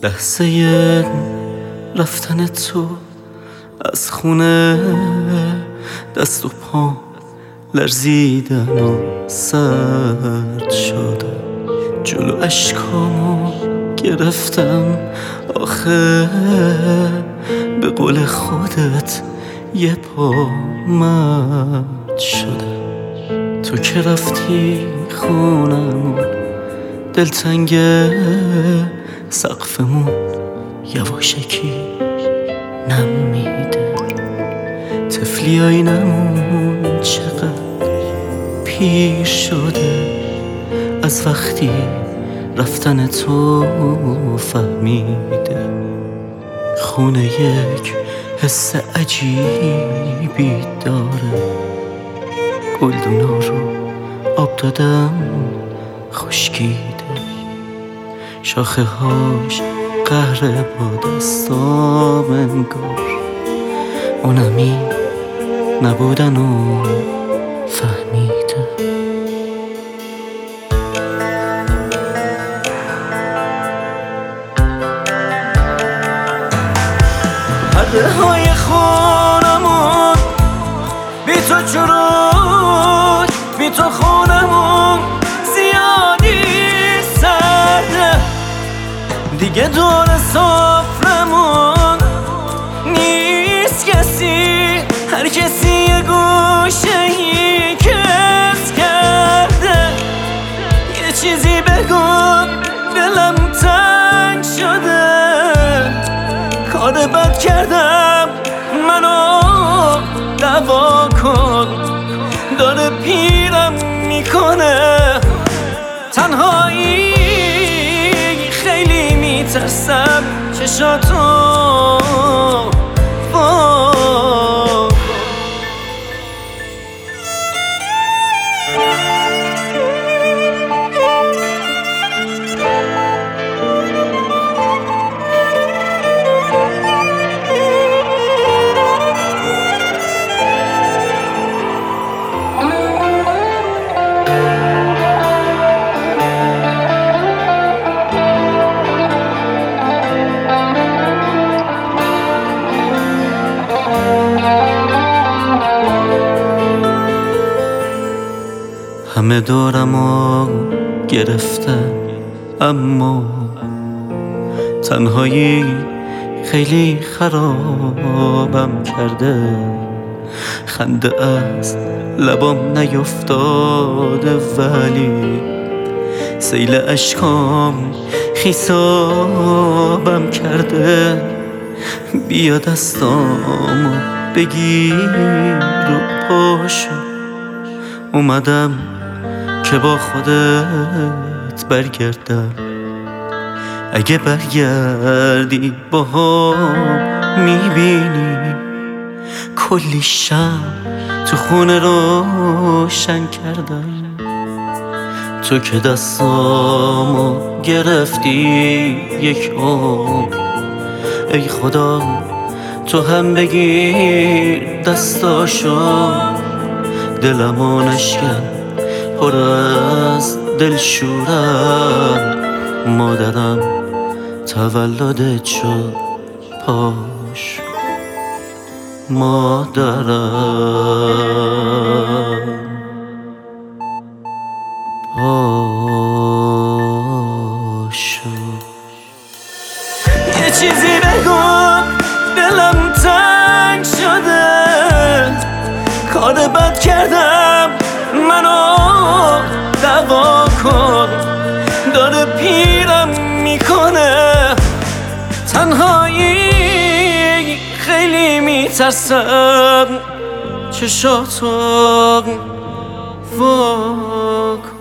لحظه رفتن تو از خونه دست و پا لرزیدن و سرد شده، جلو اشکامو گرفتم آخه به قول خودت یه پا مرد شده. تو که رفتی خونمون دلتنگه، سقفمون یواشکی نم میده، طفلی آینمون چقدر پیر شده، از وقتی رفتن تو فهمیده. خونه یک حس عجیبی داره، گلدونا رو آب دادم خشکیده، شاخه هاش قهر با دستام انگار اونمی نبودن و فهمیده. پرده های خونمون بی تو چروک، بی تو خونمون زیادی سرده، دیگه دور سفرمون نیست کسی، هر کسی یه گوشه ای کس کرده. یه چیزی بگو دلم تنگ شده، کار بد کردم منو دوا کن، داره پیرم میکنه تنهایی، خیلی میترسم چشاتو همه دورمو گرفتن اما تنهایی خیلی خرابم کرده، خنده از لبام نیفتاده ولی سیل اشکام خیسابم کرده. بیا دستامو بگیر رو پاشو، اومدم که با خودت برگردم، اگه برگردی با هم میبینی کلی شم تو خونه روشن کردم. تو که دستامو گرفتی یک عمر، ای خدا تو هم بگیر دستاشو، دلمو نشکن پر از دلشورم، مادرم تولدت شد پاش، مادرم پاشو. یه چیزی بگو دلم تنگ شده، کار بد کردم منو دوا کن، داره پیرم میکنه تنهایی، خیلی میترسم چشاتو وا کن.